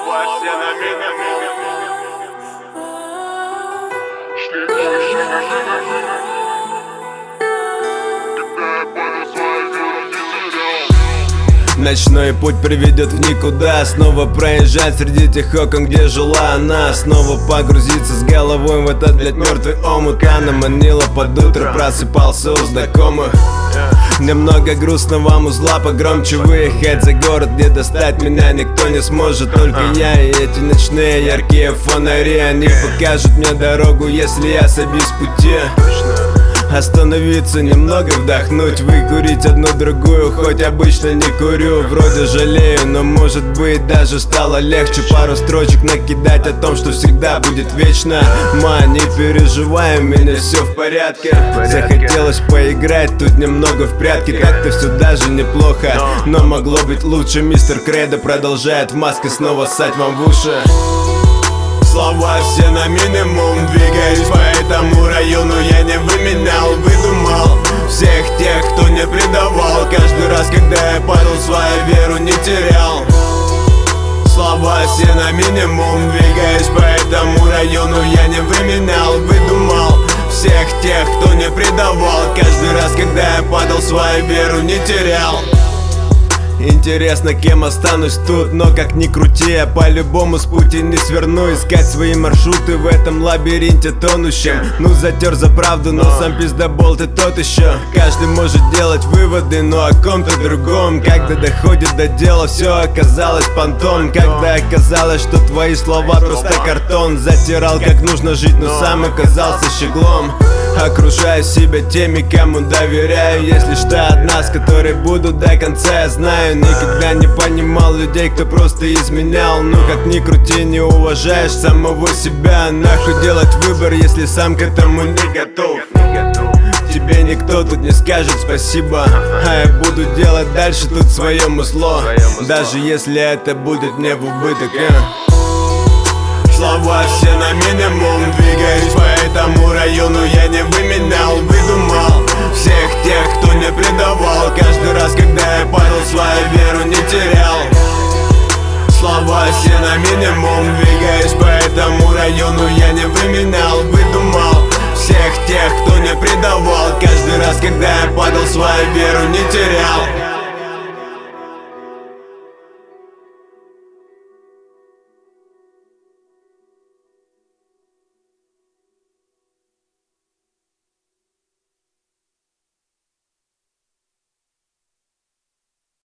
Слова все на минимум. Ночной путь приведет в никуда. Снова проезжать среди тех окон, где жила она. Снова погрузиться с головой в этот, блядь, мертвый омут. Она манила под утро, просыпался у знакомых. Немного грустного музла, погромче выехать за город, где достать меня никто не сможет, только я и эти ночные яркие фонари. Они покажут мне дорогу, если я собьюсь с пути. Остановиться, немного вдохнуть, выкурить одну-другую, хоть обычно не курю. Вроде жалею, но может быть даже стало легче. Пару строчек накидать о том, что всегда будет вечно. Ма, не переживай, у меня все в порядке. Захотелось поиграть тут немного в прятки. Так-то все даже неплохо, но могло быть лучше. Мистер Кредо продолжает в маске снова ссать вам в уши. Слова все на минимум, двигаюсь по этому району, я не выменял, выдумал всех тех, кто не предавал. Каждый раз, когда я падал, свою веру не терял. Слова все на минимум, двигаюсь по этому району, я не выменял, выдумал всех тех, кто не предавал. Каждый раз, когда я падал, свою веру не терял. Интересно, кем останусь тут, но как ни крути, я по-любому с пути не сверну. Искать свои маршруты в этом лабиринте тонущем. Ну затер за правду, но сам пиздобол ты тот еще. Каждый может делать выводы, но о ком-то другом. Когда доходит до дела, все оказалось понтом. Когда оказалось, что твои слова просто картон. Затирал, как нужно жить, но сам оказался щеглом. Окружаю себя теми, кому доверяю. Если что, одна, с которой буду до конца, я знаю. Никогда не понимал людей, кто просто изменял. Ну как ни крути, не уважаешь самого себя. Нахуй делать выбор, если сам к этому не готов. Тебе никто тут не скажет спасибо, а я буду делать дальше тут свое музло. Даже если это будет мне в убыток. Слова все на минимум, двигаюсь по этому району, я не выменял, выдумал всех тех, кто не предавал. Каждый раз, когда я падал, свою веру не терял. Слова все на минимум, двигаюсь по этому району, я не выменял, выдумал всех тех, кто не предавал. Каждый раз, когда я падал, свою веру не терял.